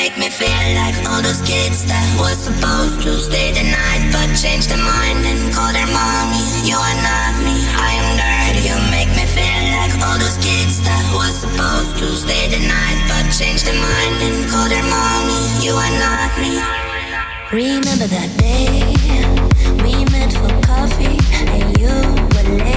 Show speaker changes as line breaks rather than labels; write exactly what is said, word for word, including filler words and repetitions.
make me feel like all those kids that was supposed to stay the night but changed their mind and call their mommy. You are not me, I am dirty. You make me feel like all those kids that was supposed to stay the night but changed their mind and call their mommy. You are not me.
Remember that day we met for coffee and you were late.